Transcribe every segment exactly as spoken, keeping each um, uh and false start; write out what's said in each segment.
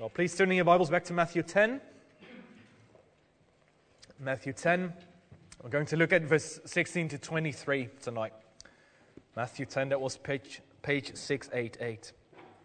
Well, please turn in your Bibles back to Matthew ten. Matthew ten. We're going to look at verse sixteen to twenty-three tonight. Matthew ten, that was page, page six eighty-eight.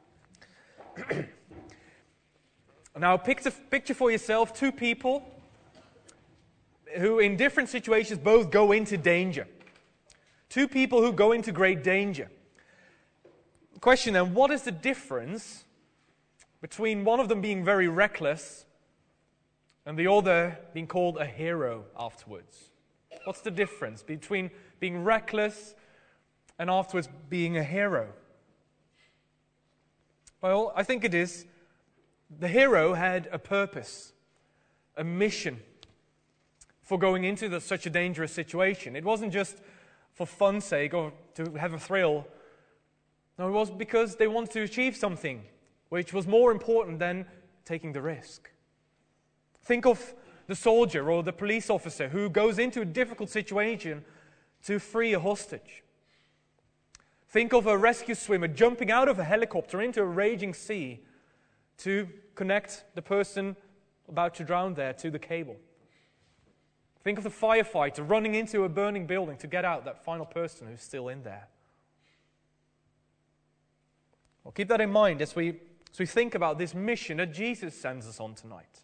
Now, picture, picture for yourself two people who in different situations both go into danger. Two people who go into great danger. Question then, what is the difference between one of them being very reckless and the other being called a hero afterwards? What's the difference between being reckless and afterwards being a hero? Well, I think it is the hero had a purpose, a mission for going into the, such a dangerous situation. It wasn't just for fun's sake or to have a thrill. No, it was because they wanted to achieve something which was more important than taking the risk. Think of the soldier or the police officer who goes into a difficult situation to free a hostage. Think of a rescue swimmer jumping out of a helicopter into a raging sea to connect the person about to drown there to the cable. Think of the firefighter running into a burning building to get out that final person who's still in there. Well, keep that in mind as we, as we think about this mission that Jesus sends us on tonight.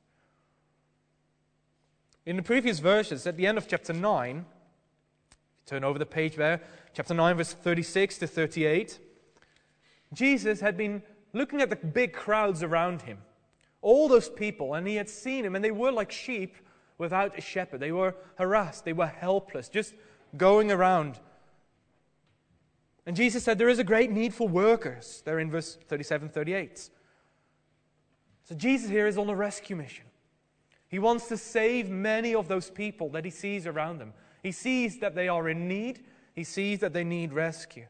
In the previous verses, at the end of chapter nine, turn over the page there, chapter nine, verse thirty-six to thirty-eight, Jesus had been looking at the big crowds around him, all those people, and he had seen them, and they were like sheep without a shepherd. They were harassed, they were helpless, just going around. And Jesus said there is a great need for workers, there in verse thirty-seven, thirty-eight. So Jesus here is on a rescue mission. He wants to save many of those people that he sees around them. He sees that they are in need. He sees that they need rescue.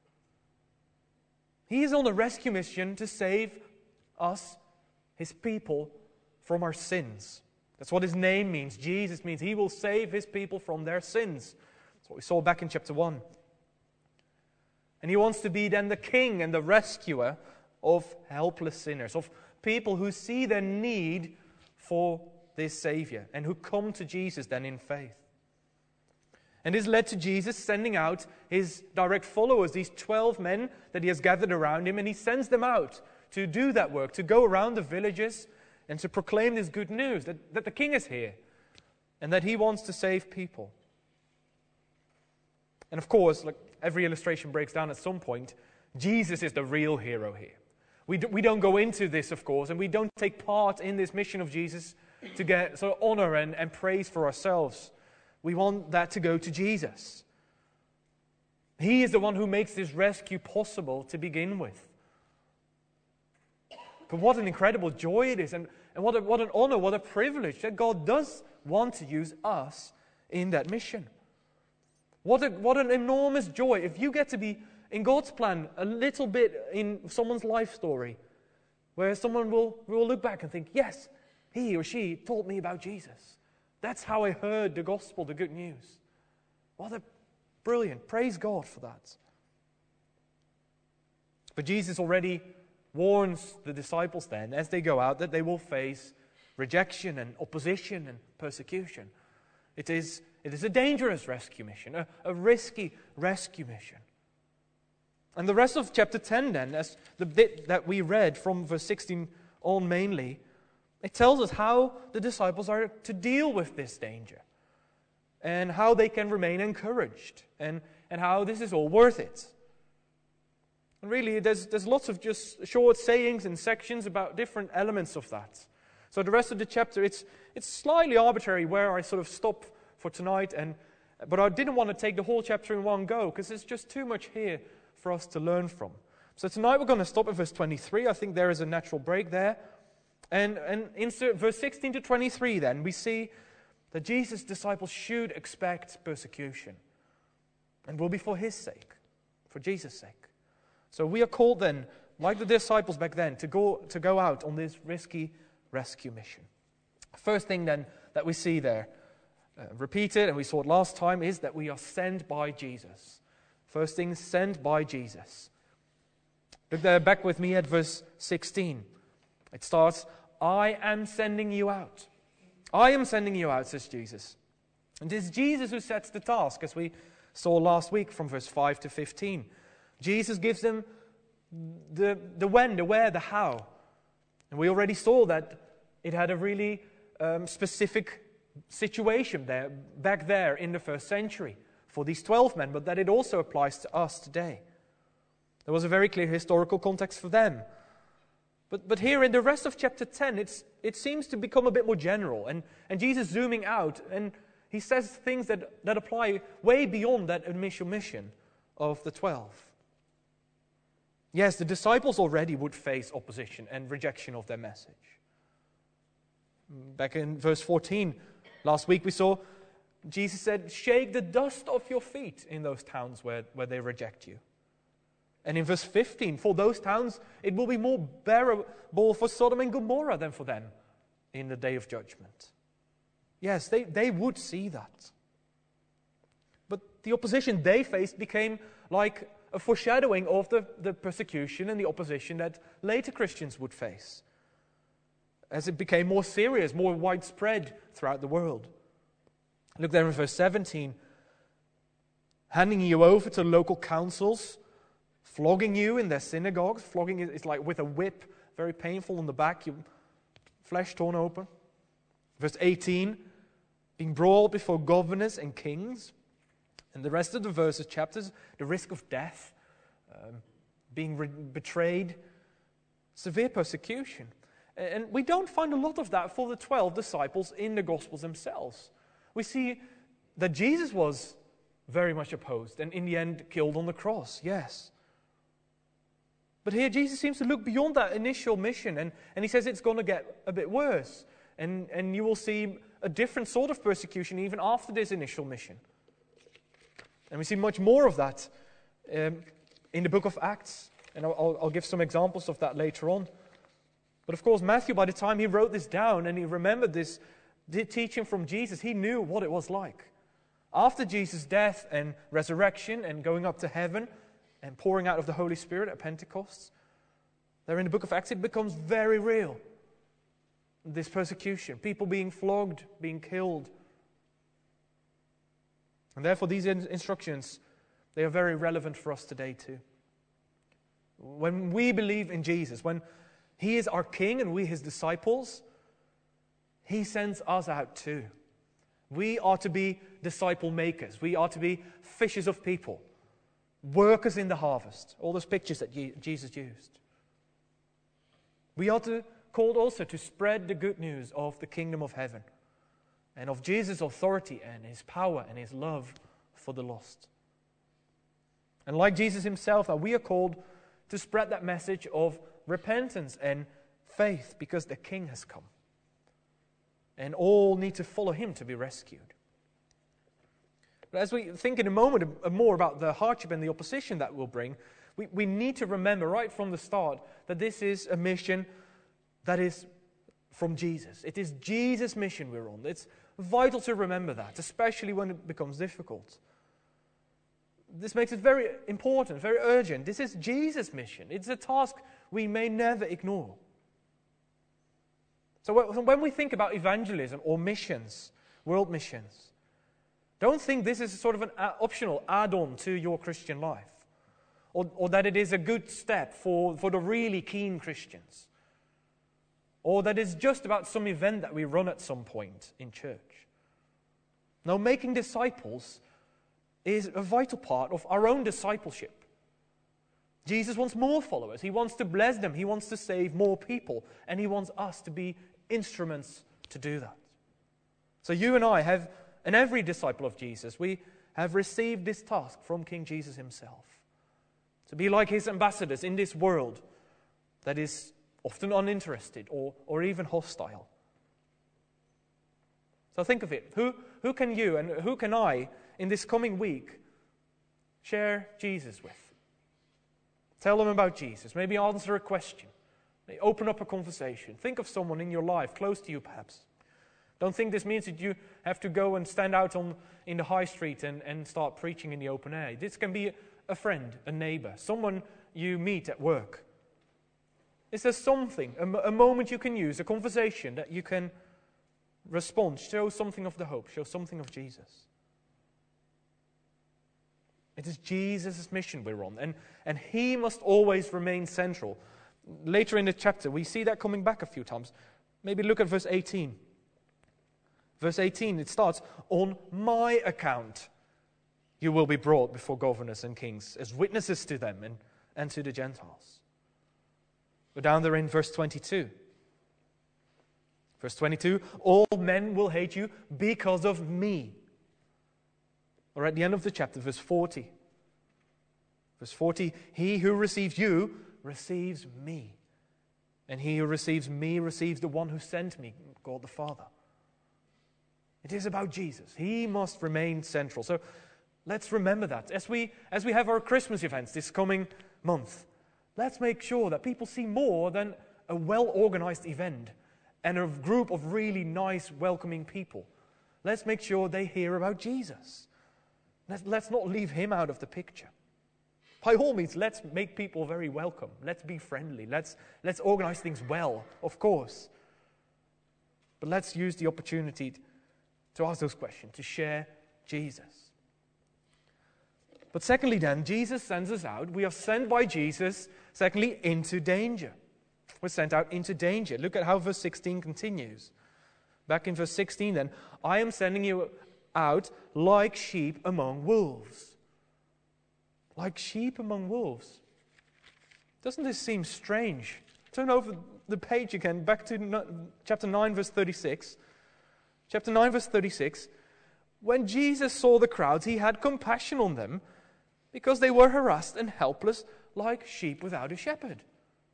He is on a rescue mission to save us, his people, from our sins. That's what his name means. Jesus means he will save his people from their sins. That's what we saw back in chapter one. And he wants to be then the king and the rescuer of helpless sinners, of people who see their need for this Savior and who come to Jesus then in faith. And this led to Jesus sending out his direct followers, these twelve men that he has gathered around him, and he sends them out to do that work, to go around the villages and to proclaim this good news, that, that the king is here and that he wants to save people. And of course, like every illustration breaks down at some point, Jesus is the real hero here. We, do, we don't go into this, of course, and we don't take part in this mission of Jesus to get sort of honor and, and praise for ourselves. We want that to go to Jesus. He is the one who makes this rescue possible to begin with. But what an incredible joy it is, and, and what, a, what an honor, what a privilege that God does want to use us in that mission. What, a, what an enormous joy if you get to be in God's plan a little bit in someone's life story, where someone will, will look back and think, yes, he or she told me about Jesus. That's how I heard the gospel, the good news. What a brilliant. Praise God for that. But Jesus already warns the disciples then, as they go out, that they will face rejection and opposition and persecution. It is, it is a dangerous rescue mission, a, a risky rescue mission. And the rest of chapter ten then, as the bit that we read from verse sixteen on mainly, it tells us how the disciples are to deal with this danger and how they can remain encouraged and, and how this is all worth it. And really, there's, there's lots of just short sayings and sections about different elements of that. So the rest of the chapter, it's it's slightly arbitrary where I sort of stop for tonight, and but I didn't want to take the whole chapter in one go because there's just too much here for us to learn from. So tonight we're going to stop at verse twenty-three. I think there is a natural break there. And, and in verse sixteen to twenty-three then, we see that Jesus' disciples should expect persecution. And will be for his sake, for Jesus' sake. So we are called then, like the disciples back then, to go, to go out on this risky rescue mission. First thing then that we see there, uh, repeated, and we saw it last time, is that we are sent by Jesus. First thing, sent by Jesus. Look there back with me at verse sixteen. It starts, I am sending you out. I am sending you out, says Jesus. And it is Jesus who sets the task, as we saw last week from verse five to fifteen. Jesus gives them the, the when, the where, the how. And we already saw that it had a really um, specific situation there, back there in the first century for these twelve men, but that it also applies to us today. There was a very clear historical context for them. But, but here in the rest of chapter ten, it's, it seems to become a bit more general. And, and Jesus zooming out, and he says things that, that apply way beyond that initial mission of the twelve. Yes, the disciples already would face opposition and rejection of their message. Back in verse fourteen, last week we saw Jesus said, shake the dust off your feet in those towns where, where they reject you. And in verse fifteen, for those towns, it will be more bearable for Sodom and Gomorrah than for them in the day of judgment. Yes, they, they would see that. But the opposition they faced became like a foreshadowing of the, the persecution and the opposition that later Christians would face, as it became more serious, more widespread throughout the world. Look there in verse seventeen. Handing you over to local councils, flogging you in their synagogues. Flogging is like with a whip, very painful on the back, your flesh torn open. Verse eighteen, being brought before governors and kings. And the rest of the verses, chapters, the risk of death, um, being re- betrayed, severe persecution. And we don't find a lot of that for the twelve disciples in the Gospels themselves. We see that Jesus was very much opposed and in the end killed on the cross, yes. But here Jesus seems to look beyond that initial mission, and, and he says it's going to get a bit worse. And, and you will see a different sort of persecution even after this initial mission. And we see much more of that um, in the book of Acts. And I'll, I'll give some examples of that later on. But of course, Matthew, by the time he wrote this down and he remembered this teaching from Jesus, he knew what it was like. After Jesus' death and resurrection and going up to heaven and pouring out of the Holy Spirit at Pentecost, there in the book of Acts, it becomes very real. This persecution, people being flogged, being killed. And therefore, these instructions, they are very relevant for us today too. When we believe in Jesus, when He is our King and we His disciples, He sends us out too. We are to be disciple makers. We are to be fishers of people, workers in the harvest. All those pictures that Jesus used. We are to, called also to spread the good news of the kingdom of heaven and of Jesus' authority and His power and His love for the lost. And like Jesus Himself, we are called to spread that message of repentance and faith because the King has come. And all need to follow Him to be rescued. But as we think in a moment more about the hardship and the opposition that will bring, we, we need to remember right from the start that this is a mission that is from Jesus. It is Jesus' mission we're on. It's vital to remember that, especially when it becomes difficult. This makes it very important, very urgent. This is Jesus' mission. It's a task we may never ignore. So when we think about evangelism or missions, world missions, don't think this is sort of an optional add-on to your Christian life, or, or that it is a good step for, for the really keen Christians, or that it's just about some event that we run at some point in church. No, making disciples is a vital part of our own discipleship. Jesus wants more followers. He wants to bless them. He wants to save more people. And He wants us to be instruments to do that. So you and I have, and every disciple of Jesus, we have received this task from King Jesus Himself. To be like His ambassadors in this world that is often uninterested or, or even hostile. So think of it. Who, who can you and who can I in this coming week share Jesus with? Tell them about Jesus. Maybe answer a question. Maybe open up a conversation. Think of someone in your life, close to you perhaps. Don't think this means that you have to go and stand out on in the high street and, and start preaching in the open air. This can be a friend, a neighbor, someone you meet at work. Is there something, a, a moment you can use, a conversation that you can respond, show something of the hope, show something of Jesus? It is Jesus' mission we're on, and, and he must always remain central. Later in the chapter, we see that coming back a few times. Maybe look at verse eighteen. Verse eighteen, it starts, on my account you will be brought before governors and kings as witnesses to them and, and to the Gentiles. But down there in verse twenty-two. Verse twenty-two, all men will hate you because of me. Or at the end of the chapter, verse forty. Verse forty, he who receives you receives me. And he who receives me receives the one who sent me, God the Father. It is about Jesus. He must remain central. So let's remember that. As we, as we have our Christmas events this coming month, let's make sure that people see more than a well-organized event and a group of really nice, welcoming people. Let's make sure they hear about Jesus. Let's, let's not leave him out of the picture. By all means, let's make people very welcome. Let's be friendly. Let's, let's organize things well, of course. But let's use the opportunity to ask those questions, to share Jesus. But secondly then, Jesus sends us out. We are sent by Jesus, secondly, into danger. We're sent out into danger. Look at how verse sixteen continues. Back in verse sixteen then, I am sending you out like sheep among wolves. Like sheep among wolves. Doesn't this seem strange? Turn over the page again, back to chapter nine, verse thirty-six. Chapter nine, verse thirty-six. When Jesus saw the crowds, he had compassion on them because they were harassed and helpless like sheep without a shepherd.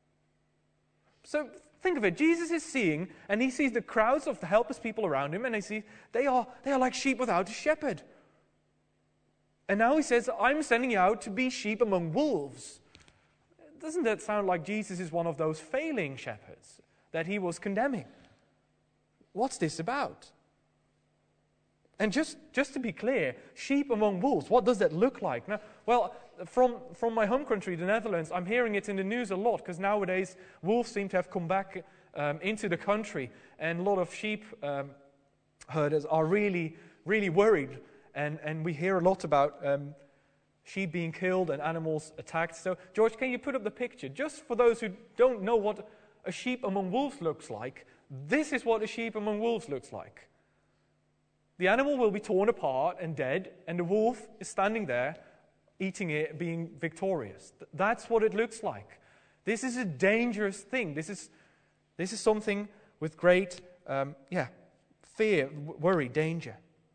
So think of it. Jesus is seeing, and he sees the crowds of the helpless people around him, and he sees they are, they are like sheep without a shepherd. And now he says, I'm sending you out to be sheep among wolves. Doesn't that sound like Jesus is one of those failing shepherds that he was condemning? What's this about? And just, just to be clear, sheep among wolves, what does that look like? Now, well, from, from my home country, the Netherlands, I'm hearing it in the news a lot, because nowadays wolves seem to have come back um, into the country, and a lot of sheep um, herders are really, really worried. And, and we hear a lot about um, sheep being killed and animals attacked. So, George, can you put up the picture? Just for those who don't know what a sheep among wolves looks like, this is what a sheep among wolves looks like. The animal will be torn apart and dead, and the wolf is standing there, eating it, being victorious. That's what it looks like. This is a dangerous thing. This is, this is something with great, um, yeah, fear, worry, danger.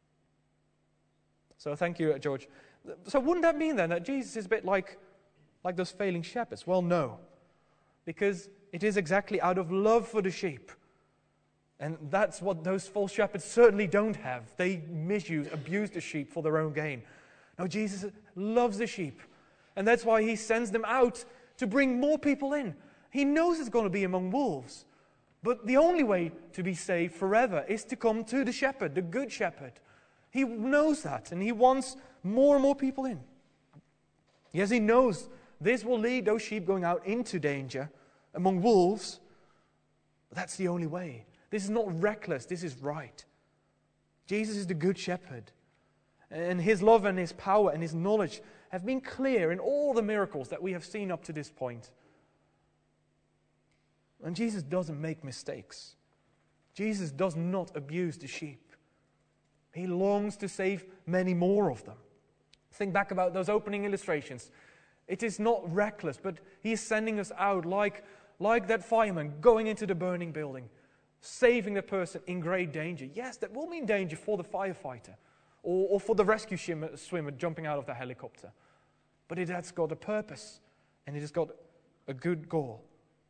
So thank you, George. So wouldn't that mean then that Jesus is a bit like, like those failing shepherds? Well, no. Because it is exactly out of love for the sheep. And that's what those false shepherds certainly don't have. They misuse, abuse the sheep for their own gain. No, Jesus loves the sheep. And that's why he sends them out to bring more people in. He knows it's going to be among wolves. But the only way to be saved forever is to come to the shepherd, the good shepherd. He knows that, and he wants more and more people in. Yes, he knows this will lead those sheep going out into danger among wolves. But that's the only way. This is not reckless. This is right. Jesus is the good shepherd. And his love and his power and his knowledge have been clear in all the miracles that we have seen up to this point. And Jesus doesn't make mistakes. Jesus does not abuse the sheep. He longs to save many more of them. Think back about those opening illustrations. It is not reckless, but he is sending us out like, like that fireman going into the burning building, saving the person in great danger. Yes, that will mean danger for the firefighter or, or for the rescue swimmer, swimmer jumping out of the helicopter. But it has got a purpose, and it has got a good goal.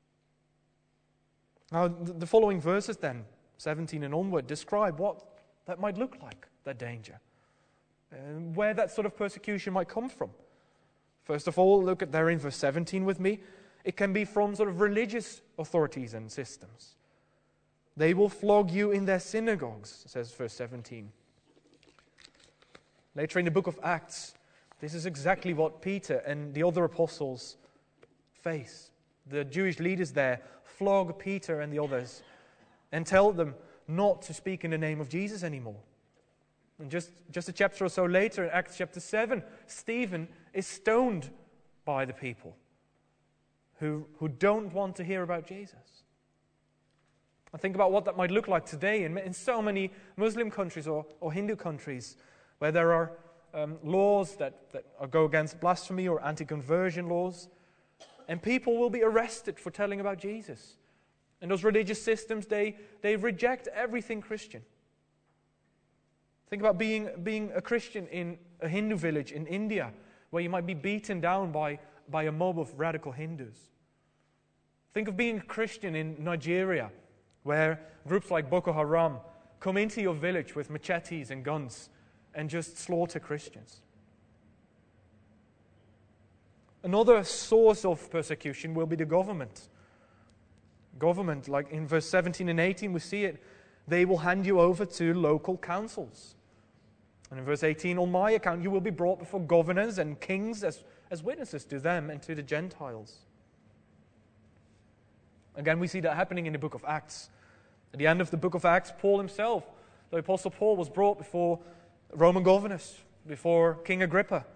Now, the following verses then, seventeen and onward, describe what that might look like, that danger, and where that sort of persecution might come from. First of all, look at there in verse seventeen with me. It can be from sort of religious authorities and systems. They will flog you in their synagogues, says verse seventeen. Later in the book of Acts, this is exactly what Peter and the other apostles face. the Jewish leaders there flog Peter and the others and tell them not to speak in the name of Jesus anymore. And just, just a chapter or so later, in Acts chapter seven, Stephen is stoned by the people who, who don't want to hear about Jesus. I think about what that might look like today in, in so many Muslim countries or, or Hindu countries where there are um, laws that, that go against blasphemy or anti-conversion laws, and people will be arrested for telling about Jesus. And those religious systems, they, they reject everything Christian. Think about being, being a Christian in a Hindu village in India, where you might be beaten down by, by a mob of radical Hindus. Think of being a Christian in Nigeria, where groups like Boko Haram come into your village with machetes and guns and just slaughter Christians. Another source of persecution will be the government. Government, like in verse seventeen and eighteen, we see it. They will hand you over to local councils. And in verse eighteen, on my account, you will be brought before governors and kings as, as witnesses to them and to the Gentiles. Again, we see that happening in the book of Acts. At the end of the book of Acts, Paul himself, the Apostle Paul, was brought before Roman governors, before King Agrippa.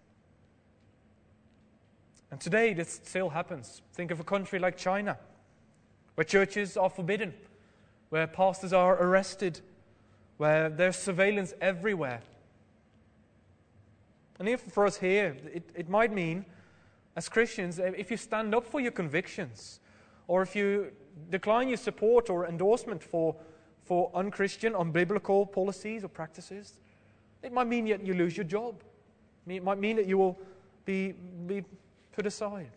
And today this still happens. Think of a country like China, where churches are forbidden, where pastors are arrested, where there's surveillance everywhere. And even for us here, it, it might mean, as Christians, if you stand up for your convictions, or if you decline your support or endorsement for, for unchristian, unbiblical policies or practices, it might mean that you lose your job. It might mean that you will be, be put aside.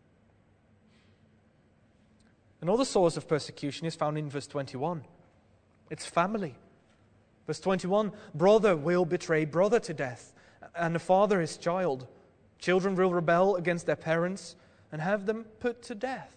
Another source of persecution is found in verse twenty-one. It's family. Verse twenty-one, brother will betray brother to death, and the father his child. Children will rebel against their parents and have them put to death.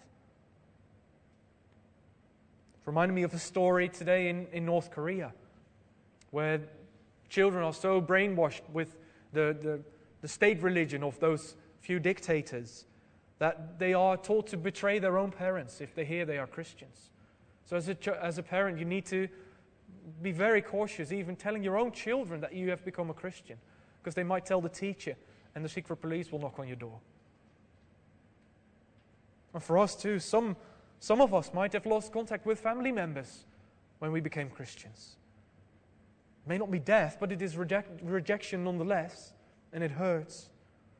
It reminded me of a story today in, in North Korea, where children are so brainwashed with the, the, the state religion of those few dictators that they are taught to betray their own parents if they hear they are Christians. So as a, as a parent, you need to be very cautious, even telling your own children that you have become a Christian, because they might tell the teacher and the secret police will knock on your door. And for us too, some, some of us might have lost contact with family members when we became Christians. It may not be death, but it is reject, rejection nonetheless, and it hurts.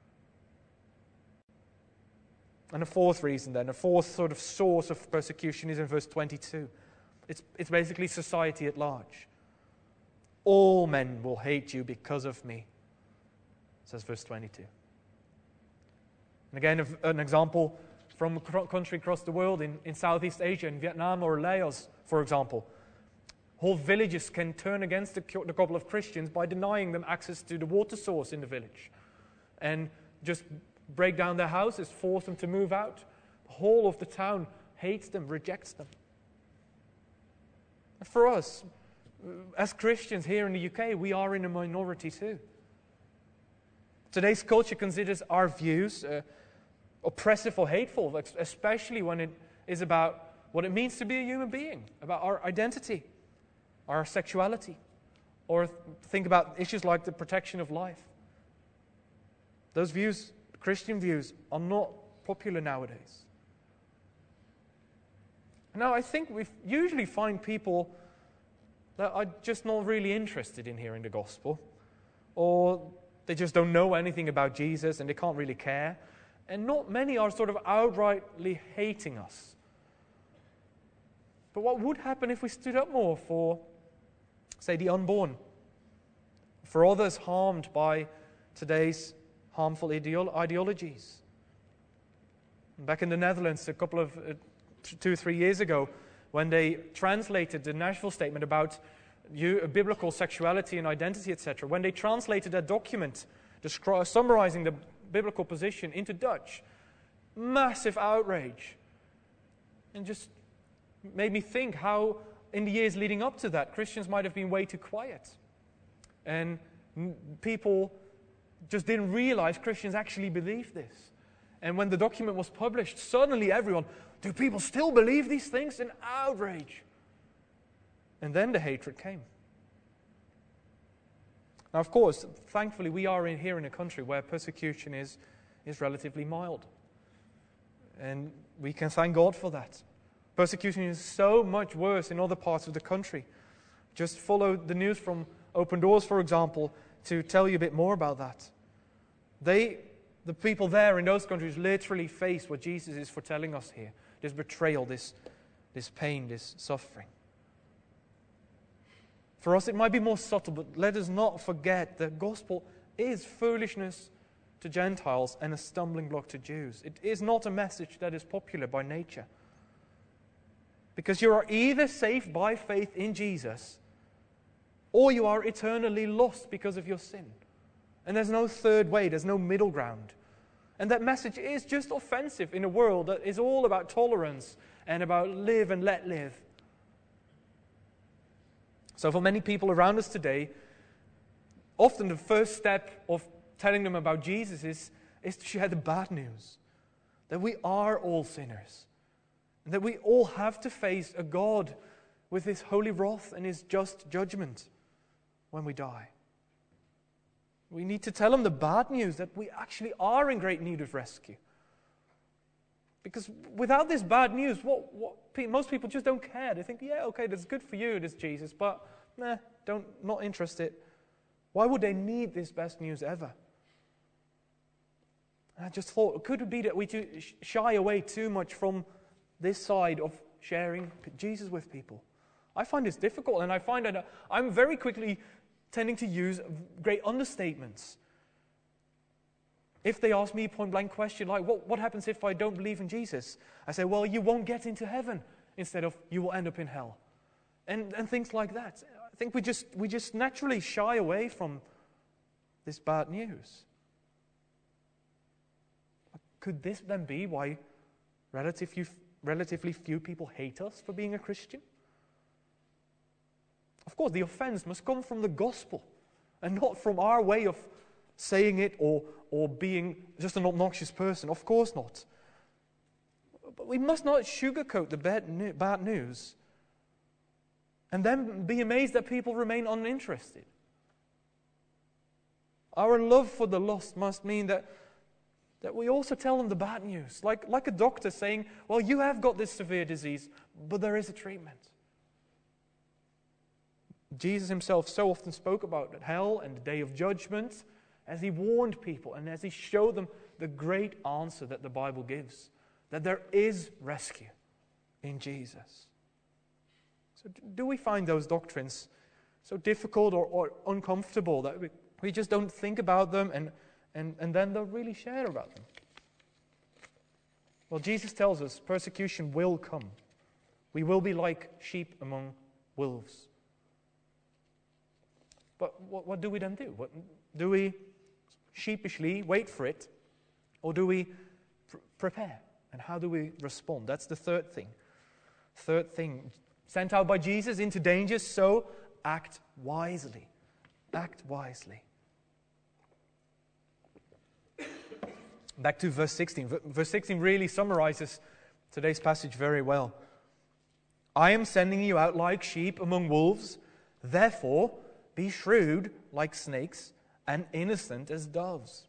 And a fourth reason then, a fourth sort of source of persecution is in verse twenty-two. It's, it's basically society at large. All men will hate you because of me, says verse twenty-two. And again, an example from a country across the world, in, in Southeast Asia, in Vietnam or Laos, for example. Whole villages can turn against the, the couple of Christians by denying them access to the water source in the village. And just break down their houses, force them to move out. The whole of the town hates them, rejects them. And for us, as Christians here in the U K, we are in a minority too. Today's culture considers our views uh, oppressive or hateful, especially when it is about what it means to be a human being, about our identity, our sexuality, or think about issues like the protection of life. Those views, Christian views, are not popular nowadays. Now, I think we usually find people that are just not really interested in hearing the gospel, or they just don't know anything about Jesus and they can't really care. And not many are sort of outrightly hating us. But what would happen if we stood up more for, say, the unborn, for others harmed by today's harmful ideolo- ideologies? Back in the Netherlands, a couple of uh, t- two, three years ago, when they translated the Nashville Statement about you, uh, biblical sexuality and identity, et cetera, when they translated that document descri- summarizing the biblical position into Dutch, massive outrage, and just made me think how, in the years leading up to that, Christians might have been way too quiet, and people just didn't realize Christians actually believe this. And when the document was published, suddenly everyone, do people still believe these things? In outrage. And then the hatred came. Now, of course, thankfully, we are in, here in a country where persecution is, is relatively mild. And we can thank God for that. Persecution is so much worse in other parts of the country. Just follow the news from Open Doors, for example, to tell you a bit more about that. They, the people there in those countries, literally face what Jesus is foretelling us here. This betrayal, this, this pain, this suffering. For us, it might be more subtle, but let us not forget the gospel is foolishness to Gentiles and a stumbling block to Jews. It is not a message that is popular by nature. Because you are either saved by faith in Jesus, or you are eternally lost because of your sin. And there's no third way, there's no middle ground. And that message is just offensive in a world that is all about tolerance and about live and let live. So for many people around us today, often the first step of telling them about Jesus is, is to share the bad news. That we are all sinners. And that we all have to face a God with His holy wrath and His just judgment when we die. We need to tell them the bad news that we actually are in great need of rescue. Because without this bad news, what, what most people just don't care. They think, yeah, okay, that's good for you, this Jesus, but nah, don't, not interested. Why would they need this best news ever? And I just thought, could it be that we too shy away too much from this side of sharing Jesus with people? I find this difficult, and I find that I'm very quickly tending to use great understatements. If they ask me a point-blank question like, what, what happens if I don't believe in Jesus? I say, well, you won't get into heaven, instead of you will end up in hell. And, and things like that. I think we just, we just naturally shy away from this bad news. Could this then be why relatively, relatively few people hate us for being a Christian? Of course, the offense must come from the gospel and not from our way of saying it or, or being just an obnoxious person. Of course not. But we must not sugarcoat the bad, bad news and then be amazed that people remain uninterested. Our love for the lost must mean that, that we also tell them the bad news. Like, like a doctor saying, well, you have got this severe disease, but there is a treatment. Jesus himself so often spoke about hell and the day of judgment as he warned people and as he showed them the great answer that the Bible gives, that there is rescue in Jesus. So do we find those doctrines so difficult or, or uncomfortable that we, we just don't think about them and, and, and then don't really share about them? Well, Jesus tells us persecution will come. We will be like sheep among wolves. But what, what do we then do? What, do we sheepishly wait for it? Or do we pr- prepare? And how do we respond? That's the third thing. Third thing, sent out by Jesus into danger, so act wisely. Act wisely. Back to verse sixteen. Verse sixteen really summarizes today's passage very well. I am sending you out like sheep among wolves, therefore be shrewd like snakes and innocent as doves.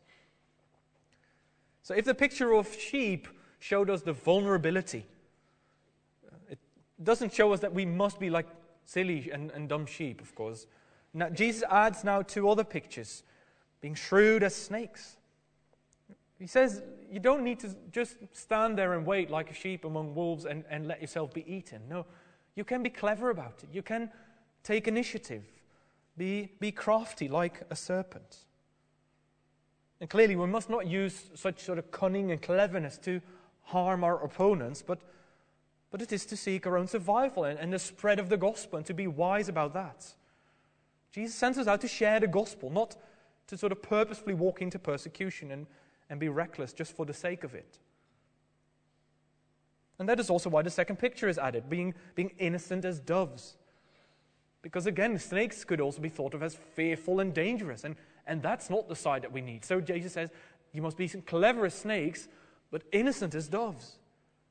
So if the picture of sheep showed us the vulnerability, it doesn't show us that we must be like silly and, and dumb sheep, of course. Now, Jesus adds now two other pictures, being shrewd as snakes. He says you don't need to just stand there and wait like a sheep among wolves and, and let yourself be eaten. No, you can be clever about it. You can take initiative. Be, be crafty like a serpent. And clearly we must not use such sort of cunning and cleverness to harm our opponents, but, but it is to seek our own survival and, and the spread of the gospel and to be wise about that. Jesus sends us out to share the gospel, not to sort of purposefully walk into persecution and, and be reckless just for the sake of it. And that is also why the second picture is added, being, being innocent as doves. Because again, snakes could also be thought of as fearful and dangerous, and, and that's not the side that we need. So Jesus says, you must be clever as snakes, but innocent as doves.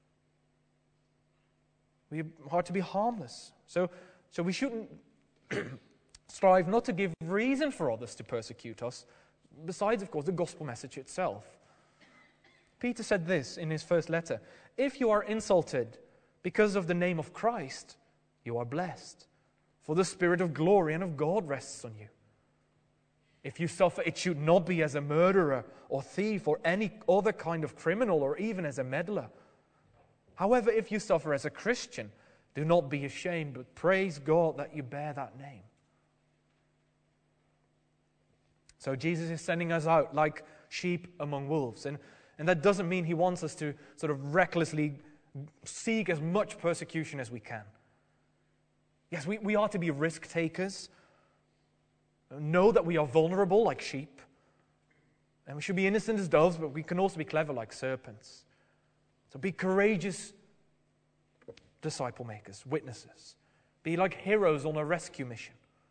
We are to be harmless. So, so we shouldn't strive not to give reason for others to persecute us, besides, of course, the gospel message itself. Peter said this in his first letter: "If you are insulted because of the name of Christ, you are blessed, for the Spirit of glory and of God rests on you. If you suffer, it should not be as a murderer or thief or any other kind of criminal or even as a meddler. However, if you suffer as a Christian, do not be ashamed, but praise God that you bear that name." So Jesus is sending us out like sheep among wolves. And, and that doesn't mean he wants us to sort of recklessly seek as much persecution as we can. Yes, we, we are to be risk takers. Know that we are vulnerable like sheep. And we should be innocent as doves, but we can also be clever like serpents. So be courageous disciple makers, witnesses. Be like heroes on a rescue mission.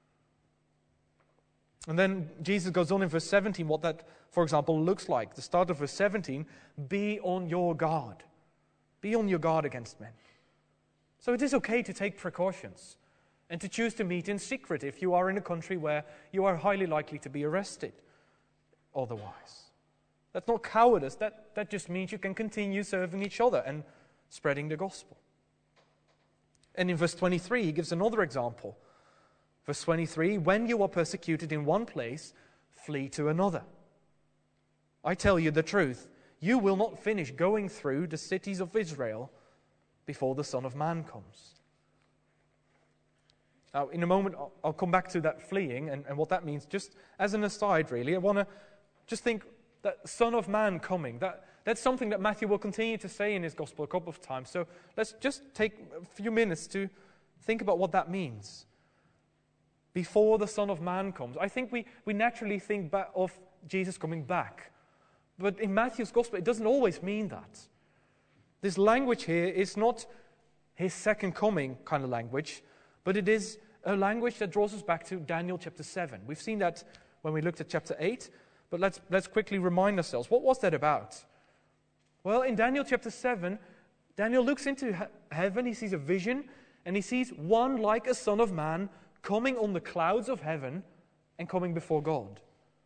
And then Jesus goes on in verse seventeen what that, for example, looks like. The start of verse seventeen, be on your guard. Be on your guard against men. So it is okay to take precautions and to choose to meet in secret if you are in a country where you are highly likely to be arrested otherwise. That's not cowardice. That, that just means you can continue serving each other and spreading the gospel. And in verse twenty-three, he gives another example. Verse twenty-three, when you are persecuted in one place, flee to another. I tell you the truth, you will not finish going through the cities of Israel before the Son of Man comes. Now, in a moment, I'll, I'll come back to that fleeing and, and what that means. Just as an aside, really, I want to just think that Son of Man coming, that, that's something that Matthew will continue to say in his gospel a couple of times. So let's just take a few minutes to think about what that means. Before the Son of Man comes. I think we, we naturally think back of Jesus coming back. But in Matthew's gospel, it doesn't always mean that. This language here is not his second coming kind of language, but it is a language that draws us back to Daniel chapter seven. We've seen that when we looked at chapter eight, but let's, let's quickly remind ourselves. What was that about? Well, in Daniel chapter seven, Daniel looks into he- heaven, he sees a vision, and he sees one like a son of man coming on the clouds of heaven and coming before God.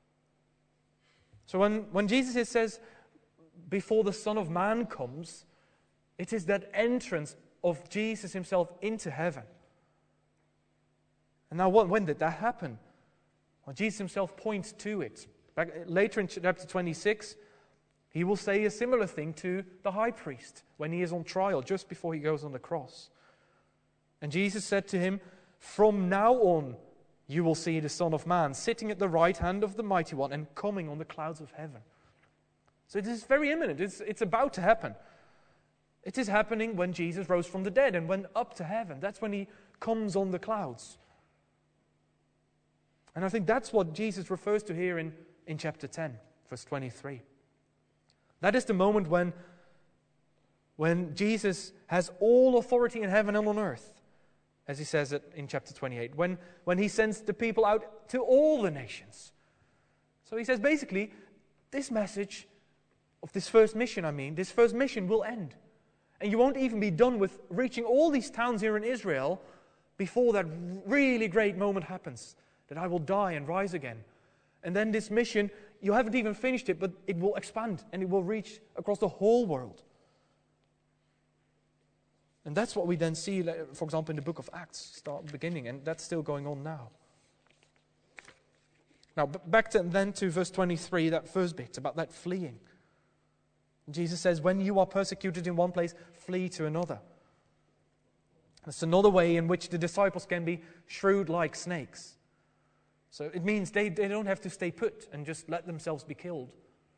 So when, when Jesus here says, before the Son of Man comes, it is that entrance of Jesus himself into heaven. And now what, when did that happen? Well, Jesus himself points to it. Back, later in chapter twenty-six, he will say a similar thing to the high priest when he is on trial, just before he goes on the cross. And Jesus said to him, from now on, you will see the Son of Man sitting at the right hand of the Mighty One and coming on the clouds of heaven. So it is very imminent. It's, it's about to happen. It is happening when Jesus rose from the dead and went up to heaven. That's when he comes on the clouds. And I think that's what Jesus refers to here in, in chapter ten, verse twenty-three. That is the moment when, when Jesus has all authority in heaven and on earth. As he says it in chapter twenty-eight, when, when he sends the people out to all the nations. So he says basically, this message of this first mission, I mean, this first mission will end. And you won't even be done with reaching all these towns here in Israel before that really great moment happens, that I will die and rise again. And then this mission, you haven't even finished it, but it will expand and it will reach across the whole world. And that's what we then see, for example, in the book of Acts, start beginning, and that's still going on now. Now, back to, then to verse twenty-three, that first bit about that fleeing. Jesus says, when you are persecuted in one place, flee to another. That's another way in which the disciples can be shrewd like snakes. So it means they, they don't have to stay put and just let themselves be killed.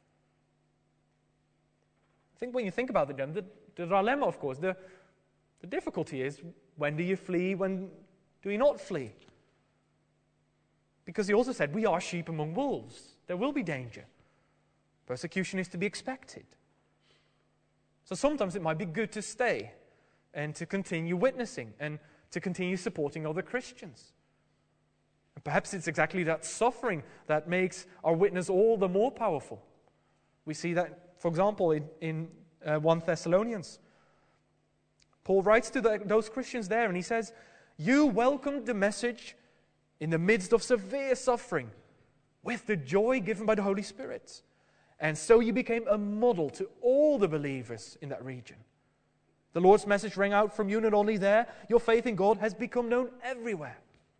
I think when you think about it, then, the, the dilemma, of course, the The difficulty is, when do you flee, when do you not flee? Because he also said, we are sheep among wolves. There will be danger. Persecution is to be expected. So sometimes it might be good to stay and to continue witnessing and to continue supporting other Christians. And perhaps it's exactly that suffering that makes our witness all the more powerful. We see that For example, in, in uh, First Thessalonians, Paul writes to the, those Christians there, and he says, "You welcomed the message in the midst of severe suffering with the joy given by the Holy Spirit. And so you became a model to all the believers in that region. The Lord's message rang out from you not only there, your faith in God has become known everywhere."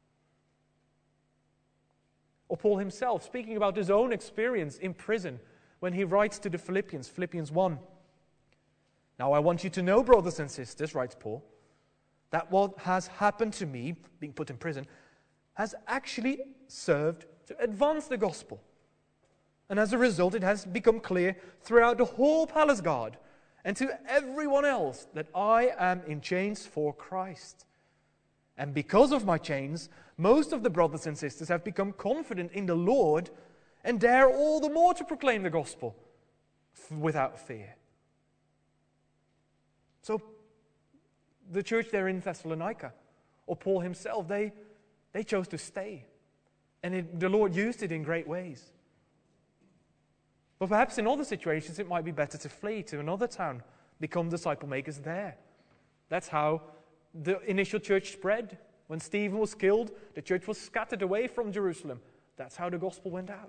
Or Paul himself, speaking about his own experience in prison, when he writes to the Philippians, Philippians one. "Now I want you to know, brothers and sisters," writes Paul, "that what has happened to me, being put in prison, has actually served to advance the gospel. And as a result, it has become clear throughout the whole palace guard and to everyone else that I am in chains for Christ. And because of my chains, most of the brothers and sisters have become confident in the Lord and dare all the more to proclaim the gospel f- without fear." So, the church there in Thessalonica, or Paul himself, they, they chose to stay. And it, the Lord used it in great ways. But perhaps in other situations it might be better to flee to another town, become disciple makers there. That's how the initial church spread. When Stephen was killed, the church was scattered away from Jerusalem. That's how the gospel went out.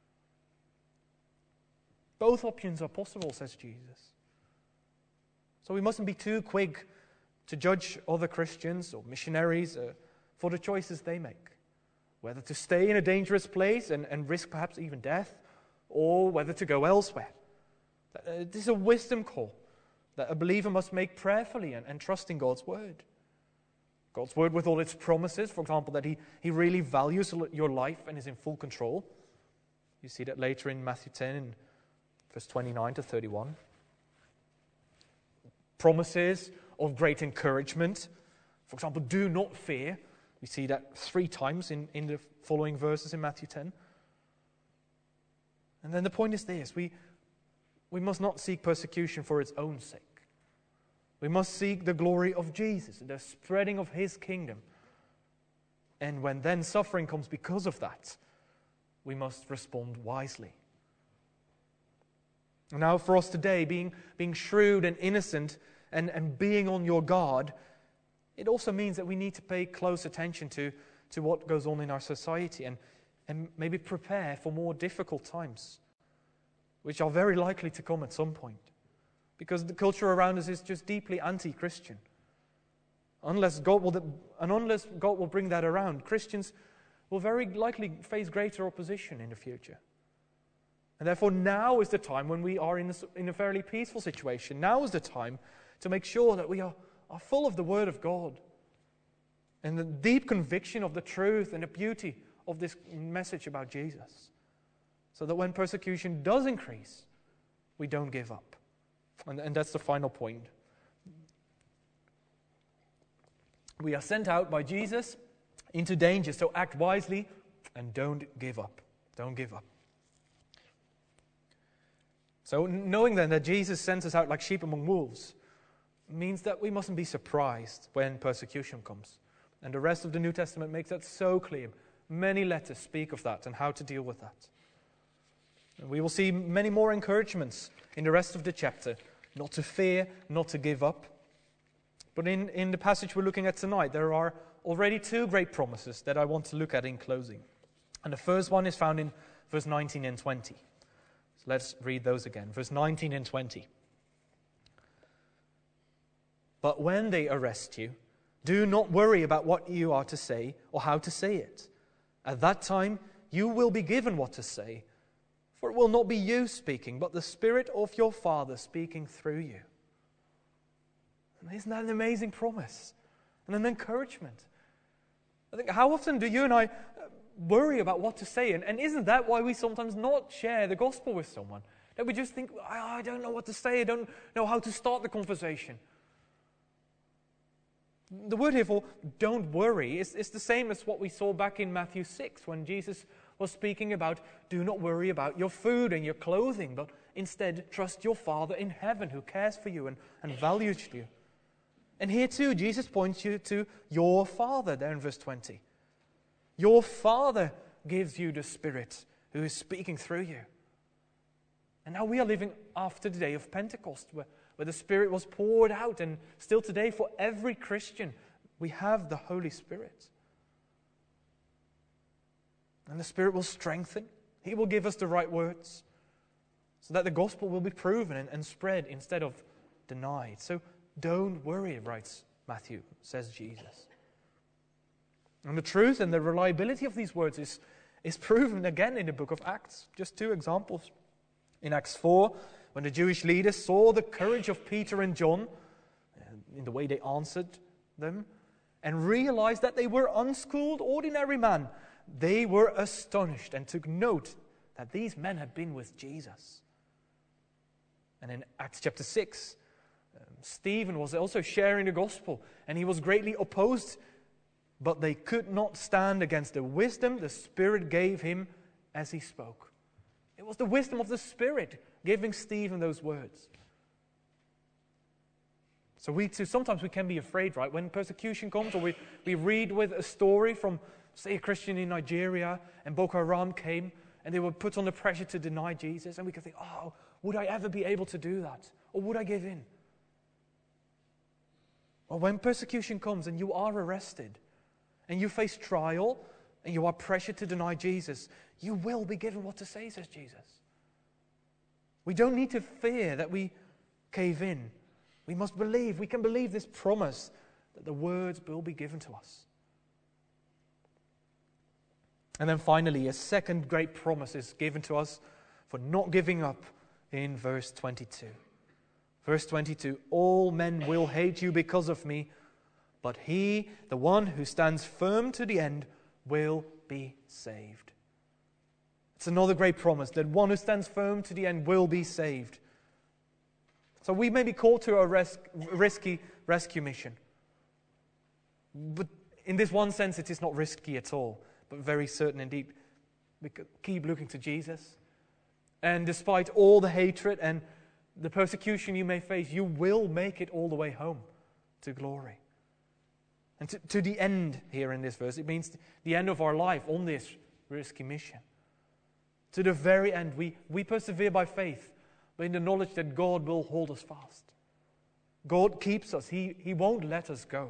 Both options are possible, says Jesus. So we mustn't be too quick to judge other Christians or missionaries uh, for the choices they make. Whether to stay in a dangerous place and, and risk perhaps even death, or whether to go elsewhere. Uh, this is a wisdom call that a believer must make prayerfully and, and trust in God's word. God's word with all its promises, for example, that he, he really values your life and is in full control. You see that later in Matthew ten, verse twenty-nine to thirty-one. Promises of great encouragement. For example, do not fear. We see that three times in, in the following verses in Matthew ten. And then the point is this, we, we must not seek persecution for its own sake. We must seek the glory of Jesus, the spreading of His kingdom. And when then suffering comes because of that, we must respond wisely. Now for us today, being, being shrewd and innocent and, and being on your guard, it also means that we need to pay close attention to, to what goes on in our society and, and maybe prepare for more difficult times, which are very likely to come at some point. Because the culture around us is just deeply anti-Christian. Unless God will, and unless God will bring that around, Christians will very likely face greater opposition in the future. And therefore now is the time when we are in a, in a fairly peaceful situation. Now is the time to make sure that we are, are full of the Word of God and the deep conviction of the truth and the beauty of this message about Jesus. So that when persecution does increase, we don't give up. And, and that's the final point. We are sent out by Jesus into danger, so act wisely and don't give up. Don't give up. So knowing then that Jesus sends us out like sheep among wolves means that we mustn't be surprised when persecution comes. And the rest of the New Testament makes that so clear. Many letters speak of that and how to deal with that. And we will see many more encouragements in the rest of the chapter, not to fear, not to give up. But in, in the passage we're looking at tonight, there are already two great promises that I want to look at in closing. And the first one is found in verse nineteen and twenty. So let's read those again. Verse nineteen and twenty. "But when they arrest you, do not worry about what you are to say or how to say it. At that time you will be given what to say, for it will not be you speaking, but the Spirit of your Father speaking through you." And isn't that an amazing promise and an encouragement? I think, how often do you and I worry about what to say? And, and isn't that why we sometimes not share the gospel with someone? That we just think, I, I don't know what to say, I don't know how to start the conversation. The word here for don't worry is, is the same as what we saw back in Matthew six when Jesus was speaking about do not worry about your food and your clothing, but instead trust your Father in heaven who cares for you and, and values you. And here too, Jesus points you to your Father there in verse twenty. Your Father gives you the Spirit who is speaking through you. And now we are living after the day of Pentecost, where, where the Spirit was poured out. And still today, for every Christian, we have the Holy Spirit. And the Spirit will strengthen. He will give us the right words, so that the gospel will be proven and, and spread instead of denied. So don't worry, writes Matthew, says Jesus. And the truth and the reliability of these words is, is proven again in the book of Acts. Just two examples. In Acts four, when the Jewish leaders saw the courage of Peter and John, in the way they answered them, and realized that they were unschooled, ordinary men, they were astonished and took note that these men had been with Jesus. And in Acts chapter six, um, Stephen was also sharing the gospel, and he was greatly opposed, but they could not stand against the wisdom the Spirit gave him as he spoke. It was the wisdom of the Spirit giving Stephen those words. So we too, sometimes we can be afraid, right? When persecution comes, or we, we read with a story from, say, a Christian in Nigeria, and Boko Haram came, and they were put under pressure to deny Jesus, and we can think, oh, would I ever be able to do that? Or would I give in? Well, when persecution comes and you are arrested, and you face trial, and you are pressured to deny Jesus, you will be given what to say, says Jesus. We don't need to fear that we cave in. We must believe, we can believe this promise that the words will be given to us. And then finally, a second great promise is given to us for not giving up in verse twenty-two. Verse twenty-two, all men will hate you because of me, but he, the one who stands firm to the end, will be saved. It's another great promise, that one who stands firm to the end will be saved. So we may be called to a res- risky rescue mission. But in this one sense, it is not risky at all, but very certain indeed. We keep looking to Jesus. And despite all the hatred and the persecution you may face, you will make it all the way home to glory. And to, to the end here in this verse, it means the end of our life on this risky mission. To the very end, we, we persevere by faith, but in the knowledge that God will hold us fast. God keeps us. He, he won't let us go.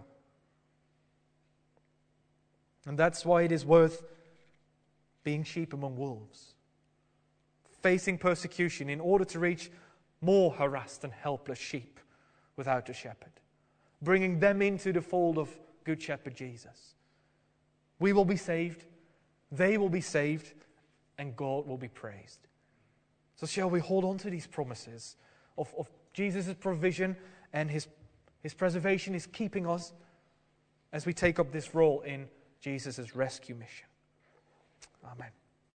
And that's why it is worth being sheep among wolves, facing persecution in order to reach more harassed and helpless sheep without a shepherd, bringing them into the fold of Good Shepherd Jesus. We will be saved, they will be saved, and God will be praised. So shall we hold on to these promises of, of Jesus' provision and his, his preservation, his keeping us, as we take up this role in Jesus' rescue mission. Amen.